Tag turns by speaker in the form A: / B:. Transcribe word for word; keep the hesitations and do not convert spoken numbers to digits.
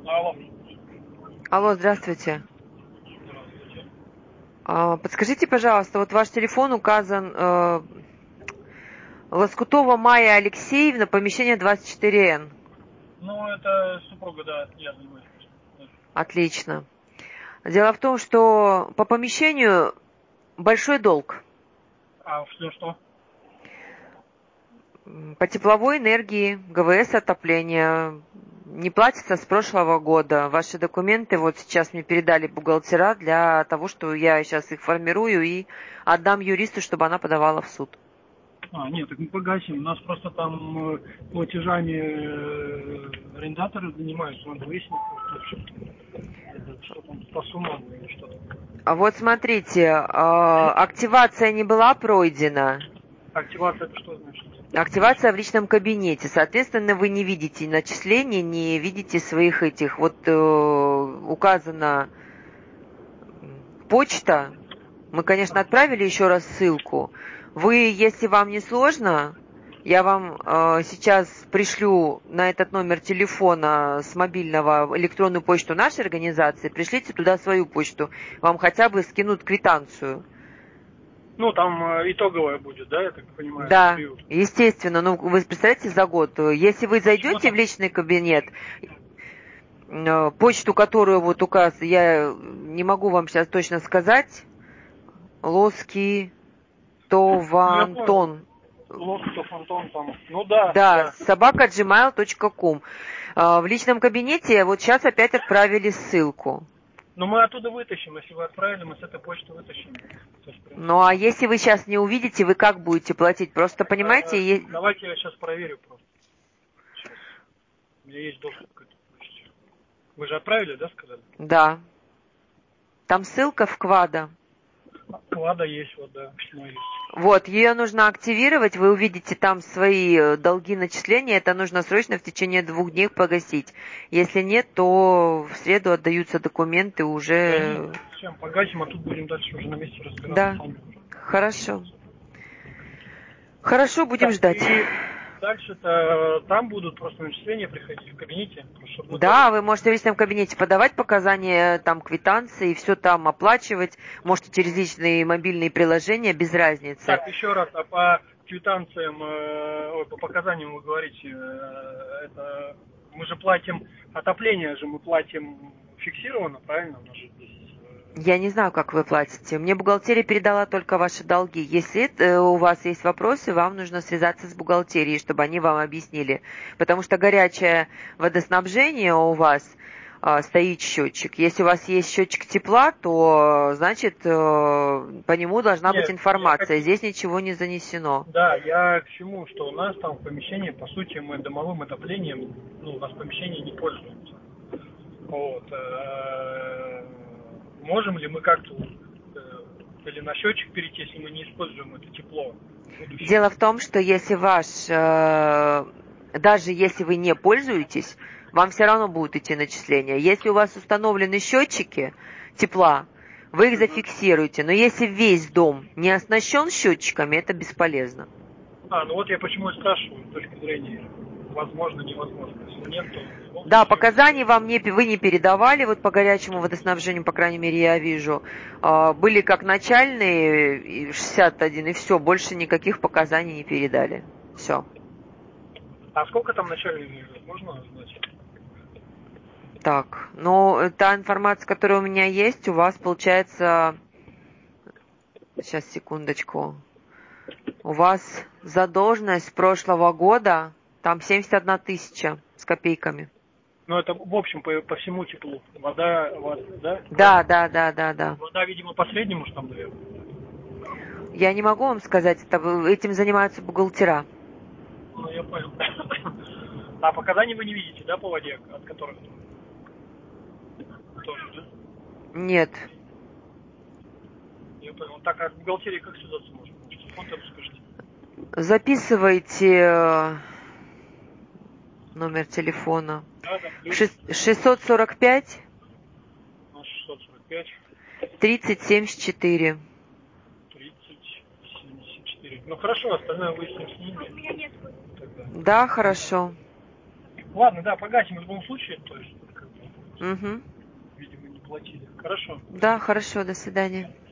A: Алло.
B: Алло, здравствуйте.
A: Здравствуйте.
B: А, Подскажите, пожалуйста, вот ваш телефон указан э, Лоскутова Майя Алексеевна, помещение двадцать четыре эн.
A: Ну, это супруга, да, я занимаюсь. Да.
B: Отлично. Дело в том, что по помещению большой долг.
A: А что, что?
B: М, По тепловой энергии, ГВС отопления не платится с прошлого года. Ваши документы вот сейчас мне передали бухгалтера для того, что я сейчас их формирую и отдам юристу, чтобы она подавала в суд.
A: А, нет, так мы погасим. У нас просто там э, платежами э, арендаторы занимаются. Надо выяснить, что, что там по суммам или что-то.
B: А вот смотрите, э, активация не была пройдена.
A: Активация это что значит?
B: Активация в личном кабинете. Соответственно, вы не видите начисления, не видите своих этих. Вот э, указана почта. Мы, конечно, отправили еще раз ссылку. Вы, если вам не сложно, я вам э, сейчас пришлю на этот номер телефона с мобильного электронную почту нашей организации. Пришлите туда свою почту. Вам хотя бы скинут квитанцию.
A: Ну, там э, итоговая будет, да, я так понимаю, за
B: Да,
A: период.
B: естественно. Ну, вы представляете, за год. Если вы
A: Почему
B: зайдете в
A: там?
B: личный кабинет, э, почту, которую вот указ, я не могу вам сейчас точно сказать, Лоски
A: Ну, я понял.
B: Товантон.
A: Лоскутов Антон там. Ну да,
B: Да,
A: да.
B: собака джи мейл точка ком. В личном кабинете вот сейчас опять отправили ссылку.
A: Но мы оттуда вытащим, если вы отправили, мы с этой почты вытащим. То есть, в
B: Ну
A: принципе,
B: а
A: нормально.
B: если вы сейчас не увидите, вы как будете платить? Просто
A: А,
B: понимаете, е-
A: давайте я сейчас проверю просто. Сейчас. У меня есть доступ к этой почте. Вы же отправили, да, сказали?
B: да, там ссылка в квада.
A: Лада есть, вот, да, письмо есть.
B: Вот, ее нужно активировать, вы увидите там свои э, долги начисления, это нужно срочно в течение двух дней погасить. Если нет, то в среду отдаются документы
A: Да нет,
B: уже...
A: всем погасим, а тут будем дальше уже на месте разбираться
B: Да,
A: сами.
B: хорошо. Хорошо, будем
A: Так,
B: ждать.
A: и дальше-то там будут просто начисления приходить в кабинете, просто чтобы мы тоже...
B: Да, вы можете в личном кабинете подавать показания, там, квитанции, все там оплачивать. Можете через личные мобильные приложения, без разницы.
A: Так, еще раз, а по квитанциям, э, ой, по показаниям вы говорите, э, это мы же платим, отопление же мы платим фиксированно, правильно? У нас же здесь, э,
B: Я не знаю, как вы платите. Мне бухгалтерия передала только ваши долги. Если это, у вас есть вопросы, вам нужно связаться с бухгалтерией, чтобы они вам объяснили. Потому что горячее водоснабжение у вас а, стоит счетчик. Если у вас есть счетчик тепла, то, значит, э, по нему должна быть
A: Нет, я
B: информация.
A: хочу,
B: Здесь ничего не занесено.
A: да, я к чему, что у нас там в помещении, по сути, мы домовым отоплением, ну, у нас помещение не пользуемся. Вот. э, Можем ли мы как-то э, или на счетчик перейти, если мы не используем это тепло в будущем?
B: Дело в том, что если ваш, э, даже если вы не пользуетесь, вам все равно будут идти начисления. Если у вас установлены счетчики тепла, вы их
A: Мгм.
B: зафиксируете. Но если весь дом не оснащен счетчиками, это бесполезно.
A: А, ну вот я почему и спрашиваю, с точки зрения возможно, невозможно. Если нет, то в любом
B: Да,
A: случае
B: показаний вам не, вы не передавали, вот по горячему водоснабжению, по крайней мере, я вижу. А, были как начальные, и шестьдесят один, и все, больше никаких показаний не передали. Все.
A: А сколько там начальный нужно? Можно знать?
B: Так, ну, та информация, которая у меня есть, у вас получается... Сейчас, секундочку. У вас задолженность с прошлого года, там семьдесят одна тысяча с копейками.
A: Ну, это в общем по, по всему теплу. Вода, вода, да?
B: Да,
A: Правильно?
B: да, да, да, да.
A: Вода, видимо, по среднему ж там, наверное.
B: Я не могу вам сказать, это, этим занимаются бухгалтера.
A: Ну, я понял. А показаний вы не видите, да, по воде, от которых тоже, да?
B: Нет.
A: Я понял. Так, а к бухгалтерии как связаться можно? Телефон-то расскажите.
B: Записывайте э, номер телефона.
A: Да, да, плюс
B: шестьсот сорок пять
A: шестьсот сорок пять
B: тридцать семьдесят четыре.
A: тридцать семьдесят четыре. Ну хорошо, остальное выясним с ними. Тогда.
B: Да, хорошо.
A: Ладно, да, погасим в любом случае, то есть как бы,
B: Угу.
A: Видимо, не платили. Хорошо.
B: Да, хорошо, до свидания.